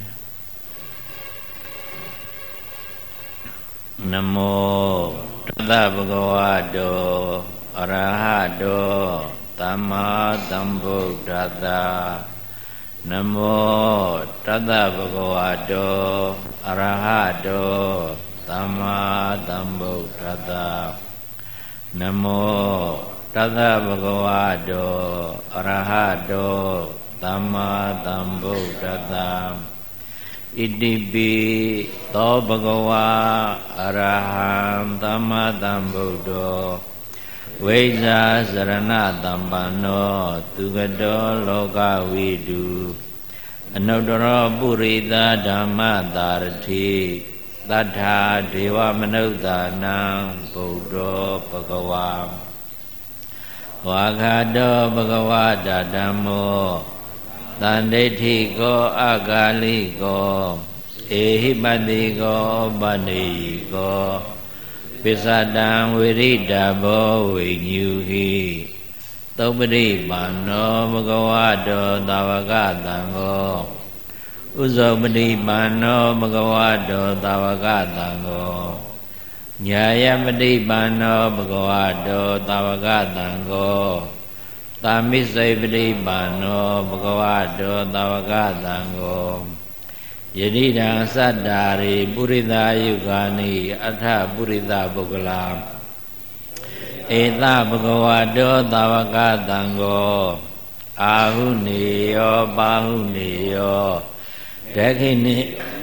နမောတသဗ္ဗဂဝတောအရဟတောသမ္မာသမ္ဗုဒ္ဓတ္တနမောတသဗ္ဗဂဝတောအရဟတောသမ္မာသမ္ဗုဒ္ဓတ္တနမောတသဗ္ဗဝါတောအရဟတောသမ္မာသမ္ဗုဒ္ဓတ္တဣတိပိသောဘဂဝါအရဟံသမ္မာသမ္ဗုဒ္ဓောဝိဇ္ဇာစရဏသမ္ပန္နောသူကတောလောကဝိတုအနုတ္တရောပုရိသဓမ္မတာရတိသတ္ထာဒေဝမနုဿာနံဗုဒ္ဓောဘဂဝါဝါခတောဘဂဝတာဓမ္မောတန္ဒိဋ္ဌိကောအဂါလိကောဧဟိပတိကောပနေယိကောပိစ္ဆတံဝိရိဒဘောဝိညူဟိသုပ္ပရိပါဏောဘဂဝတောသာဝကတံကောဥဇောပတိပါဏောဘဂဝတောသာဝကတံကောညာယပတိပါဏောဘဂဝတောသာဝကတံကောသာမိစေပတိပါဏောဘဂဝတောသာဝကတံကောယတိတံသတ္တာရိပုရိသယုဂာနိအထပုရိသပုဂ္ဂလာဧတဘဂဝတောသာဝကတံကောအာဟုနေယောပါဟုနေယောဒခိနိ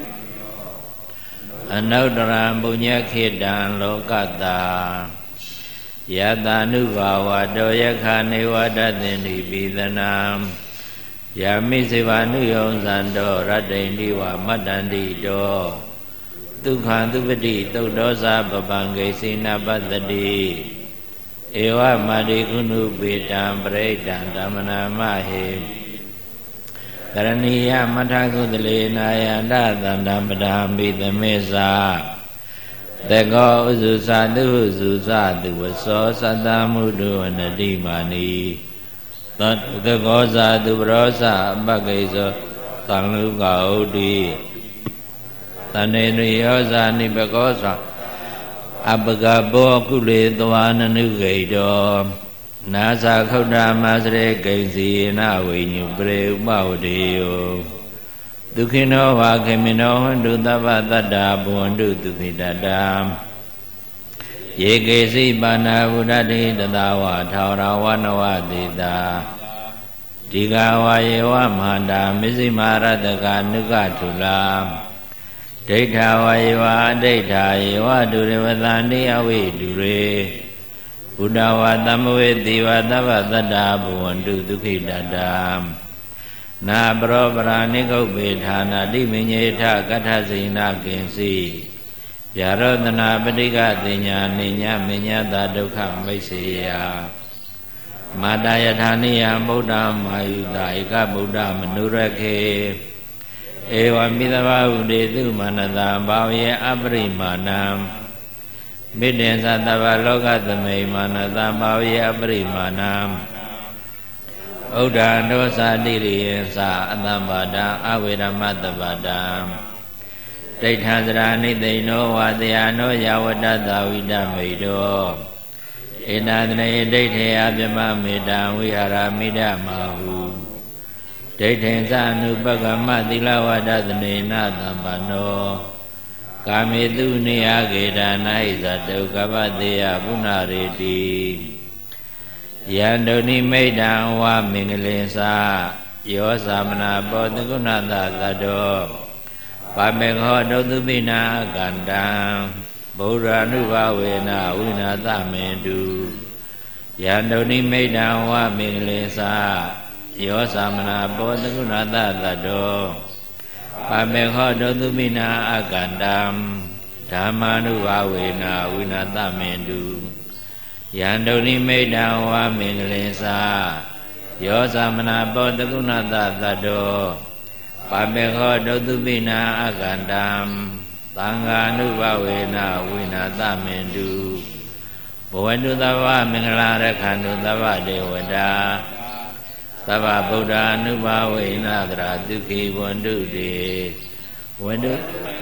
အနုတ္တရံပုညခေတံလောကတာယတ ानु ဘာဝတောယခာနေဝတသင်္တိပိသနာယာမိစေဝ ानु ယောဇံတောရတ္တိန္တိဝမတ္တန္တိတောဒုက္ခသုပတိသုတ်တောဇာပပံဂိစေနပတ္တိဧဝမာတိကုဏုပေတံပရိဒံဓမ္မနာမဟေကရဏီယမထကုသလေနာယန္တသန္တပဒာမိသမေသာတကောဥစုသတုဟုစုသတုဝသောသတ္တမုဒ္ဒဝနတိမာနိတကောဇာတုပရောဇအပကိသောသံလူကဥဒ္ဓိတဏေနယောဇာနိပကောဇာအပကဘောကုလေသဝနနုဂိတောနာဇာခௌဒမစရေကိဉ္စီနဝိညုပရေဥပဝတေယောဒုက္ခိနောဝါခေမိနောဟန္တုသဗ္ဗတတ္တာဘဝန္တုဒုက္ခိတတံယေကေစိပါဏာဗုဒ္ဓတိတတဝါထာဝရဝနဝတိတာဒီဃဝါယေဝမဟာန္တာမစ္စည်းမရတကနုကထုလာဒိဋ္ဌဝါယေဝအဒိဋ္ဌာယေဝဒုရဝသန္တိအဝိဒုရေဘုဒ္ဓဝါသမဝေတိဝသဗ္ဗတတ္တာဘဝန္တုဒုက္ခိတတံနာပရောပရာနိကုပ္ပေဌာနာတိမညေထကထစိဏကိဉ္စီဗျာရောတနာပဋိကတိညာနိညာမညတာဒုက္ခမိတ်စေယမာတယထာနိယဗုဒ္ဓမာယုတာဧကဗုဒ္ဓမနုရခေဧဝမိသဗ္ဗဥဒေတုမနတာဘာဝယေအပရိမာဏံမိတေသတ္တဗလောကသမိမာနတာဘာဝယေအပရိမာဏံဥဒ္ဒံဒောသတိရိယသအတ္တပါဒံအဝေရမတ္တပါဒံဒိဋ္ဌံသရာနိသိဏောဝါတယနောယဝတ္တသဝိတမိတောဧတံတနေဒိဋ္ဌေအပြမမေတံဝိဟာရမိဒမဟုဒိဋ္ဌိသအနုပကမသီလဝတ္တသနေနသံပနောကာမေတုနိယကေဒါနာဟိသတုကပ္ပတေယပုဏ္ဏရေတိယန္တုနိမိတ်တံဝါမင်္ဂလင်္စာယောသမနာပောတကုဏတသတ္တောပါမေခောဒုသုပိနာကန္တံဗုဒ္ဓ ानु ဘဝေနဝိနာသမေတုယန္တုနိမိတ်တံဝါမင်္ဂလင်္စာယောသမနာပောတကုဏတသတ္တောပါမေခောဒုသုပိနာကန္တံဓမ္မာနုဘဝေနဝိနာသမေတုယန္တုနိမိတ်တံဝါမင်္ဂလင်္စာယောသမနာပောတကုဏတသတ္တောပါမေခောဒုသုပိနာကန္တံသံဃာနုဘဝေနဝိနာသမေတုဘဝတုသဗ္ဗမင်္ဂလာရခန္တုသဗ္ဗဒေဝတာသဗ္ဗဗုဒ္ဓ ानु ဘဝေနသရဒုက္ခိဝန္တုတေဝန္တု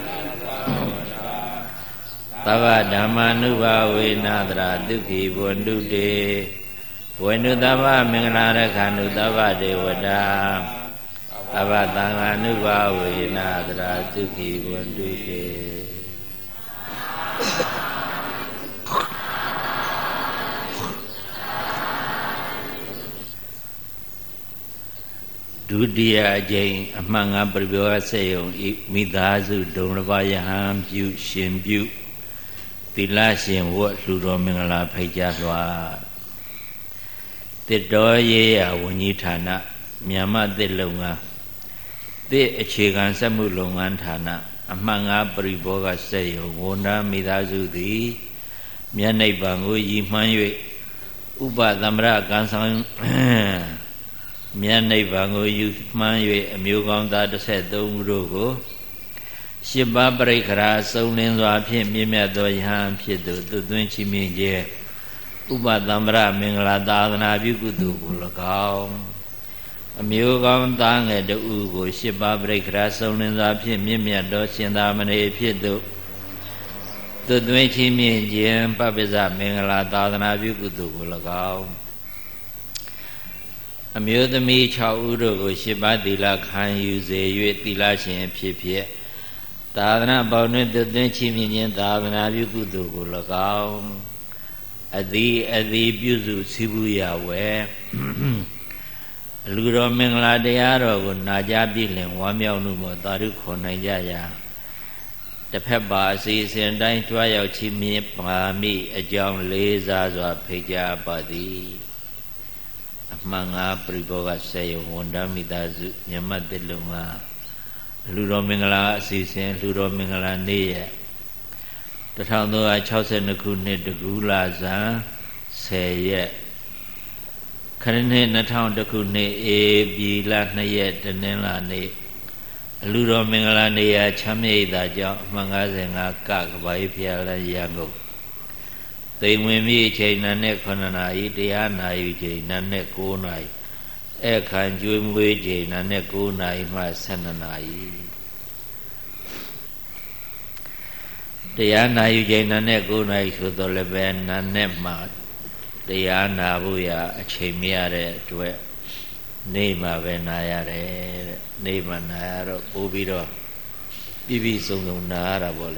သဗ္ဗဓမ္မာနုဘဝေနသရဒုက္ခိဝန္တုတေဝန္တုသဗ္ဗမင်္ဂလာရခန္တုသဗ္ဗဒေဝတာသဗ္ဗသံဃာနုဘဝေနသရဒုက္ခိဝန္တုတေဒုတိယအကြိမ်အမှန်ငါပရိဘောဂဆက်ယုံဤမိသားစုဒုံတစ်ပါးယဟန်ပြုရှင်ပြုသီလရှင်ဝတ်လှူတော်မင်္ဂလာဖိတ်ကြားလွှာတစ်တော်ရေးရဝန်ကြီးဌာနမြန်မာတစ်လုပ်ငန်းတစ်အခြေခံစက်မှုလုပ်ငန်းဌာနအမှန်ငါပရိဘောဂဆက်ယုံဝန်ထမ်းမိသားစုသည်မြတ်နိဗ္ဗာန်ကိုရည်မှန်း၍ဥပသမ္ပရကံဆောင်မြတ်နိဗ္ဗာန်ကိုယူမှန်း၍အမျိုးကောင်းသား13ဦးတို့ကို8ပါးပရိက္ခရာစုံလင်စွာဖြင့်မြင့်မြတ်သောယဟန်ဖြစ်သူသွင်းချီးမြှင့်ခြင်းဥပသမ္ပရမင်္ဂလာသာသနာပြုကုသိုလ်ကို၎င်းအမျိုးကောင်းသားငယ်တဦးကို8ပါးပရိက္ခရာစုံလင်စွာဖြင့်မြင့်မြတ်သောရှင်သာမဏေဖြစ်သူသွင်းချီးမြှင့်ခြင်းပပ္ပဇမင်္ဂလာသာသနာပြုကုသိုလ်ကို၎င်းအမျိုးသမီး6ဦးတို့ကို8ပါးသီလခံယူစေ၍သီလရှင်ဖြစ်ဖြစ်သာသနာပေါင်းတွင်သွင်းချီးမြှင့်ခြင်းသာသနာပြုကုသိုလ်ကို၎င်းအသည်ပြုစုစည်းဝေးရဝဲလူတော်မင်္ဂလာတရားတော်ကိုနာကြားပြည့်လင်ဝမ်းမြောက်မှုမောသာဓုခေါ်နိုင်ကြရာတစ်ဖက်ပါအစီအစဉ်တိုင်းကြွားရောက်ချီးမြှင့်ပါမိအကြောင်းလေးစားစွာဖိတ်ကြားပါသည်အမှန်ငါပရိဘောဂဆက်ယုံဝန်ထမ်းမိသားစုမြတ်မတ်တစ်လုံးကလူတော်မင်္ဂလာအစီအစဉ်လူတော်မင်္ဂလာနေ့ရက်1362ခုနှစ်တကူလာဇန်10ရက်ခရစ်နှစ်2000ခုနှစ်ဧပြီလ2ရက်တနင်္လာနေ့လူတော်မင်္ဂလာနေ့ရာချမ်းမြေ့တာကြောင့်အမှန်55ကကဘာကြီးဖျားလဲရန်ကုန်သိမ်ဝင်ပြီအချိန်နန်းနဲ့9နာရီတရားနာယူချိန်နန်းနဲ့9နာရီအခါကျွေးမွေးချိန်နန်းနဲ့9နာရီမှ12နာရီတရားနာယူချိန်နန်းနဲ့9နာရီဆိုတော့လည်းပဲနန်းနဲ့မှတရားနာဖို့ရအချိန်မရတဲ့အတွက်နေမှာပဲနာရတယ်တဲ့နေမှာနာရတော့ပို့ပြီးတော့ပြည့်စုံနာရတာပေါ့လေ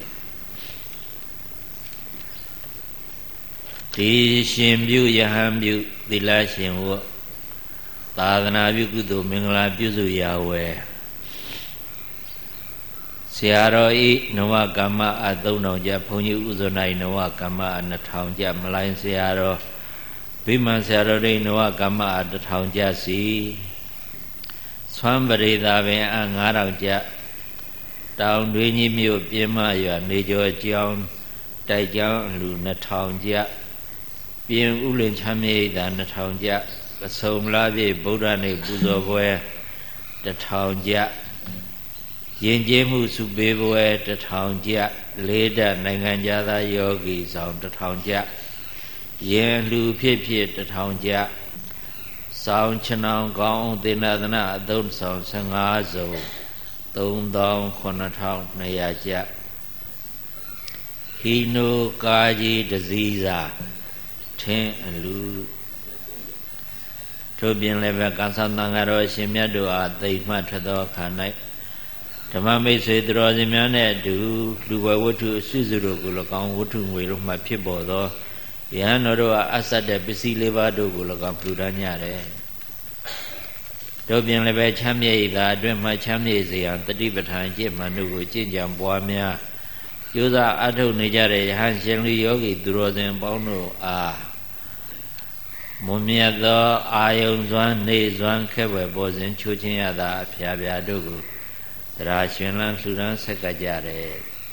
ဒီရှင်ပြုယဟန်ပြုသီလရှင်ဝတ်သာသနာပြုကုသိုလ်မင်္ဂလာပြုစုရာဝဲဆရာတော်ဤနဝကမ္မအ3000ကျဘုန်းကြီးဥဇောနိုင်နဝကမ္မအ2000ကျမလိုင်းဆရာတော်ဗိမာန်ဆရာတော်ဤနဝကမ္မအ1000ကျစီဆွမ်းပရိသာပင်အ9000ကျတောင်တွင်းကြီးမြို့ပြင်းမရွာနေကျော်ကျောင်းတိုက်ကျောင်းလူ2000ကျပြင်ဥလင်ချမ်းမြေ့တာ2000ကျပစုံလာပြည့်ဗုဒ္ဓနေ့ပူဇော်ပွဲ1000ကျယဉ်ကျေးမှုစုပေးပွဲ1000ကျလေးဓာတ်နိုင်ငံသားယောဂီဆောင်1000ကျယင်လူဖြစ်1000ကျဆောင်းချနောင်ကောင်းသေနသနာအသုံးဆောင်15စုံ39,200ကျဟီနိုကာကြီးတစည်းစာထင်းအလူထို့ပြင်လည်းပဲကံဆောင်သံဃာတော်ရှင်မြတ်တို့အားသိမှတ်ထသောအခါ၌ဓမ္မမိတ်ဆွေတော်စင်များနဲ့အတူလူဝဲဝတ္ထုအစုစုတို့ကို၎င်းဝတ္ထုငွေတို့မှဖြစ်ပေါ်သောယဟန်တော်တို့အားအဆက်တဲ့ပစ္စည်းလေးပါးတို့ကို၎င်းပြုတမ်းကြတယ်တို့ပြင်လည်းပဲချမ်းမြေ့သာအတွင်းမှချမ်းမြေ့စေရန်တတိပဋ္ဌာန်ကျင့်မှန်တို့ကိုကျင့်ကြံပွားများကျိုးစားအထုတ်နေကြတဲ့ယဟန်ရှင်လူယောဂီသူတော်စင်ပေါင်းတို့အားမွန်မြတ်သောအာယုံစွမ်းနေစွမ်းခဲဝယ်ပေါ်စဉ်ချိုးချင်းရတာအဖျားဖျားတို့ကိုတရားရှင်လန်းလှူဒန်းဆက်ကကြတယ်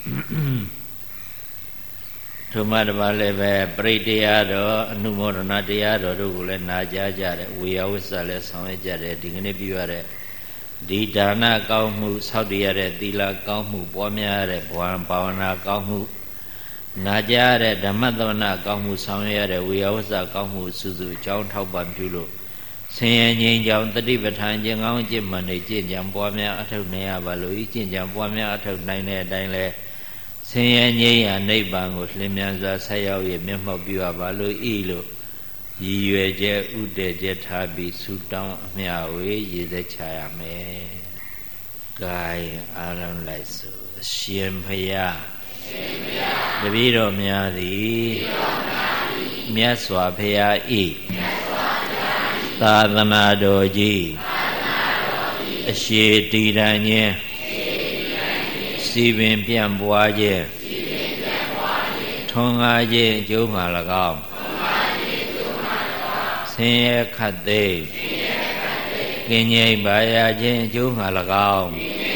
ထိုမှတပါလည်းပဲပရိတရားတော်အနုမောဒနာတရားတော်တို့ကိုလည်းနာကြားကြတယ်ဝေယဝိဆလည်းဆောင်ရွက်ကြတယ်ဒီကနေ့ပြုရတဲ့ဒီဒါနကောင်းမှုဆောက်တည်ရတဲ့သီလကောင်းမှုပွားများရတဲ့ဘဝဘာဝနာကောင်းမှုနာကြားရတဲ့ဓမ္မသဝနာကောင်းမှုဆောင်ရွက်ရတဲ့ဝေယဝိဆကောင်းမှုစုစုအကြောင်းထောက်ပံ့ပြုလို့ဆင်းရဲငြိမ်းချမ်းတတိပဋ္ဌာန်ကျင့်ကောင်းကျင့်မှန်နေကျင့်ကြံပွားများအထောက်နိုင်ရပါလို့ဤကျင့်ကြံပွားများအထောက်နိုင်တဲ့အတိုင်းလဲဆင်းရဲငြိမ်းရာနိဗ္ဗာန်ကိုလင်းမြန်စွာဆက်ရောက်ရမျက်မှောက်ပြုရပါလို့ဤလို့ရည်ရွယ်ချက်ဥတည်ချက်ထားပြီးဆုတောင်းအမျှဝေရည်သက်ချရမယ်။ကိုင်အားလုံးလိုက်စို့ရှင်ဖယားတပည့်တော်များသည်မြတ်စွာဘုရားဤသာသနာတော်ကြီးအရှိတည်တံခြင်းစီပင်ပြန့်ပွားခြင်းထွန်းကားခြင်းအကျိုးမှာ၎င်းဆင်းရဲခတ်သိမ်းကင်းငြိမ်ပါရခြင်းအကျိုးမှာ၎င်း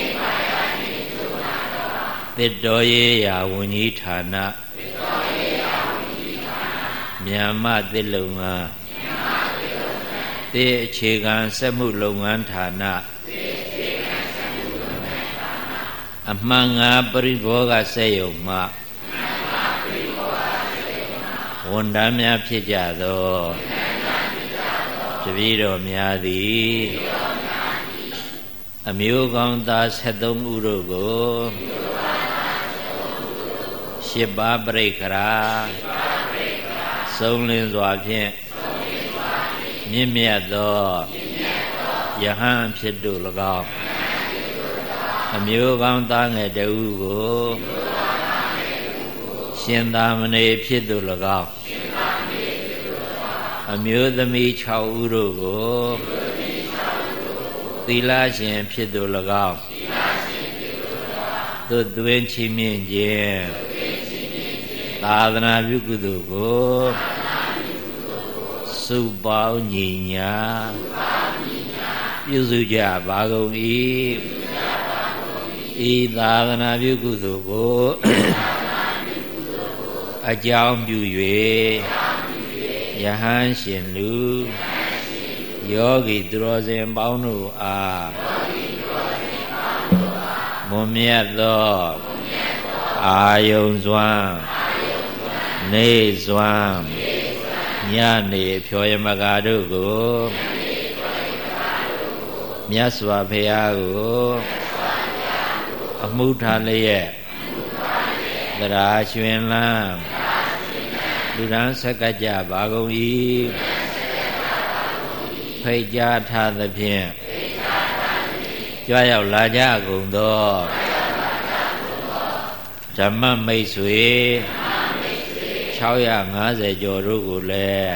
သစ်တော်ရေးရာဝန်ကြီးဌာနမြန်မာသစ်လုပ်ငန်းသစ်အခြေခံစက်မှုလုပ်ငန်းဌာနအမှန်ငါပရိဘောဂစက်ယုံမှဝန်ထမ်းများဖြစ်ကြသောတပည့်တော်များသည်အမျိုးကောင်းသား73ဦးတို့ကို8ပါးပရိက္ခရာဆုံးလင်းစွာဖြင့်မြင့်မြတ်သောယဟန်ဖြစ်တို့၎င်းအမျိုးကောင်းသားငယ်တဦးကိုရှင်သာမဏေဖြစ်တို့၎င်းအမျိုးသမီး6ဦးတို့ကိုသီလရှင်ဖြစ်တို့၎င်းသို့သွင်းချီးမြှင့်ခြင်းသာသနာပြုကုသိုလ်ကိုစုပေါင်းညီညာပြုစုကြပါကုန်၏ဤသာသနာပြုကုသိုလ်ကိုအကြောင်းပြု၍ယဟန်ရှင်လူယောဂီသူတော်စင်ပေါင်းတို့အားမွန်မြတ်သောအာယုံစွမ်းနေစွမ်းညနေဖြောယမကာတို့ကိုမြတ်စွာဘုရားကိုအမှုထားလျက်သရာရွှင်လန်းလူရန်ဆက်ကကြပါကုန်၏ဖိတ်ကြားထားသဖြင့်ကြွရောက်လာကြကုန်သောဓမ္မမိတ်ဆွေ650ကျော်တို့ကိုလည်း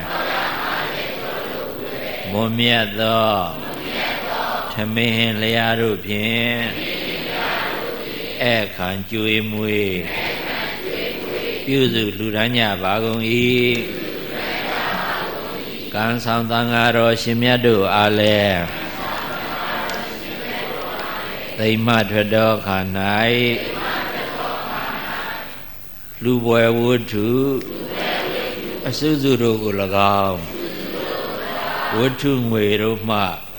မွန်မြတ်သောထမင်းလျာတို့ဖြင့်အခါကျွေးမွေးပြုစုလူရန်ကြပါကုန်၏ကံဆောင်သံဃာတော်ရှင်မြတ်တို့အားလည်းသိမ္မထွက်တော်ခါ၌လူဘွယ်ဝတ္ထုအစုစုတို့ကို၎င်းဝတ္ထုငွေတို့မှ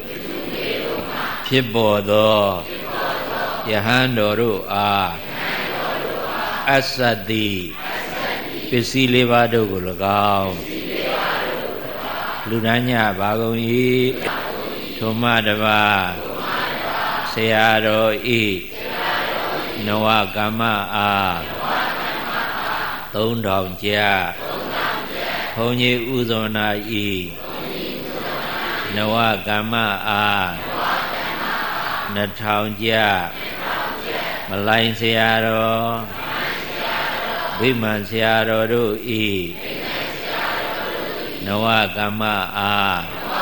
ဖြစ်ပေါ်သောယဟန်တော်တို့အားအစ္ဆတိပစ္စည်းလေးပါးတို့ကို၎င်းလူဒန်းညပါကုန်၏ထိုမှတပါးဆရာတော်ဤနဝကမ္မအား3000ကျပ်ဘုန်းကြီးဥဇောနာဤနဝကမ္မအား2000ကျပ်မလိုင်းဆရာတော်ဝိမာန်ဆရာတော်တို့ဤနဝကမ္မအား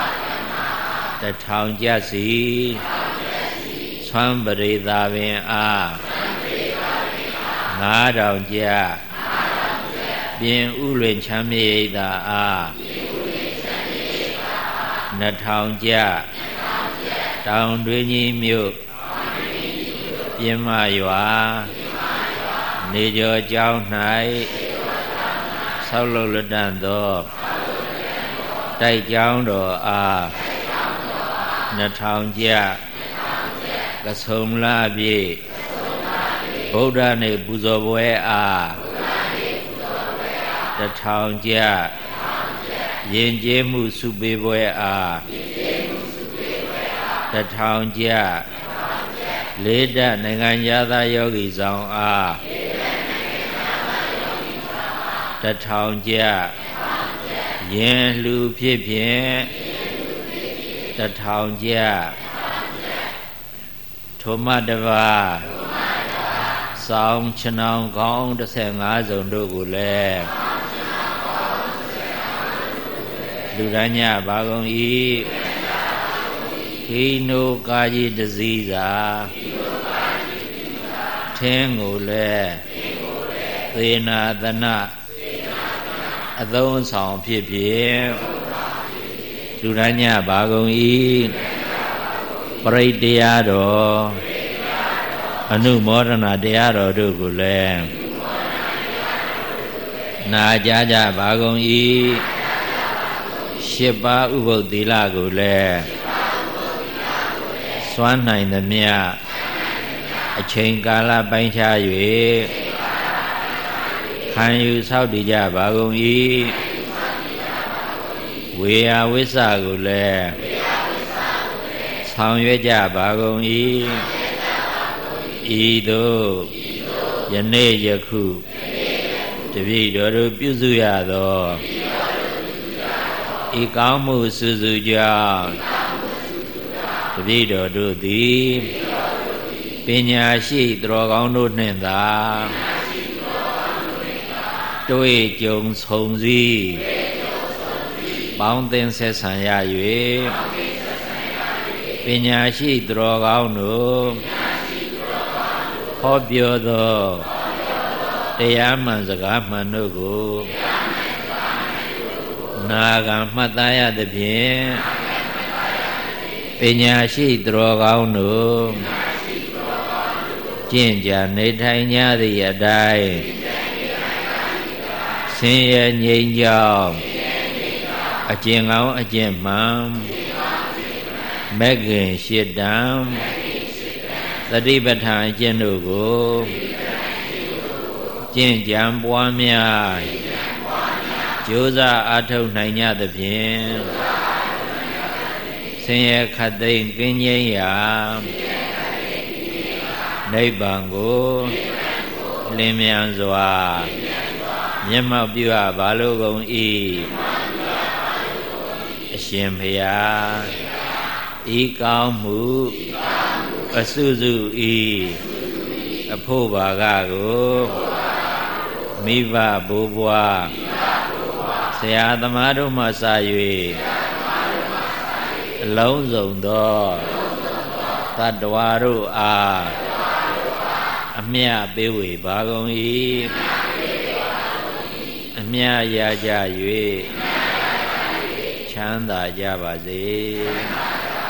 1000ကျပ်စီဆွမ်းပရိသာပင်အား9000ကျပ်ပြင်ဥလွင်ချမ်းမြေဣဒာအား2000ကျပ်တောင်တွင်းကြီးမြို့ပြင်မရွာနေကျော်ကျောင်း၌ဆောက်လုပ်လက်တန့်သောတိုက်ကျောင်းတော်အား2000ကျပ်ကဆုံလာပြည့်ဗုဒ္ဓနေပူဇော်ပွဲအား1000ကျပ်ယဉ်ကျေးမှုစုပေးပွဲအား1000ကျပ်လေးဓာတ်နိုင်ငံသားယောဂီဆောင်အား1000ကျပ်ယင်လှူဖြစ်ဖြင့်1000ကျပ်ထိုမှတပါးစောင်းချဏောင်ကောင်း15စုံတို့ကိုလည်းလူရညပါကုန်၏ခိနိုကာကြီးတစည်းစာထင်းကိုလည်းသေနာသနာအသုံးဆောင်ဖြစ်ဖြင့်လူတိုင်းညပါကုန်၏ပရိတ္တရားတော်အနုမောဒနာတရားတော်တို့ကိုလည်းနာကြားကြပါကုန်၏ရှစ်ပါးဥပုသ်သီလကိုလည်းစွမ်းနိုင်သမျှအချိန်ကာလပိုင်းခြား၍ခံယူဆောက်တည်ကြပါကုန်၏ဝေယဝိစ္စကိုလည်းဆောင်ရွက်ကြပါကုန်၏ဤသို့ယနေ့ယခုတပည့်တော်တို့ပြုစုရသောဤကောင်းမှုစုစုကြောင့်တပည့်တော်တို့သည်ပညာရှိသူတော်ကောင်းတို့နှင့်သာတွေ့ကြုံဆုံစည်းပေါင်းသင်ဆက်ဆံရ၍ပညာရှိသူတော်ကောင်းတို့ဟောပြောသောတရားမှန်စကားမှန်တို့ကိုနာခံမှတ်သားရသဖြင့်ပညာရှိသူတော်ကောင်းတို့ကျင့်ကြံနေထိုင်ကြသည့်အတိုင်းဆင်းရဲငြိမ်းချမ်းအကျင့်ကောင်းအကျင့်မှန်မဂ္ဂင်၈တံသတိပဋ္ဌာန်အကျင့်တို့ကိုကျင့်ကြံပွားများကြိုးစားအားထုတ်နိုင်ကြသဖြင့်ဆင်းရဲခတ်သိမ်းကင်းငြိမ်းရာနိဗ္ဗာန်ကိုလင်းမြန်စွာမျက်မှောက်ပြုအပ်ပါလိုကုန်၏အရှင်ဘုရားဤကောင်းမှုအစုစုဤအဖို့ဘာကကိုမိဘဘိုးဘွားဆရာသမားတို့မှစ၍အလုံးစုံသောတတ္တဝါတို့အားအမြတ်ပေးဝေပါကုန်၏အမြတ်ရကြ၍ချမ်းသာကြပါစေ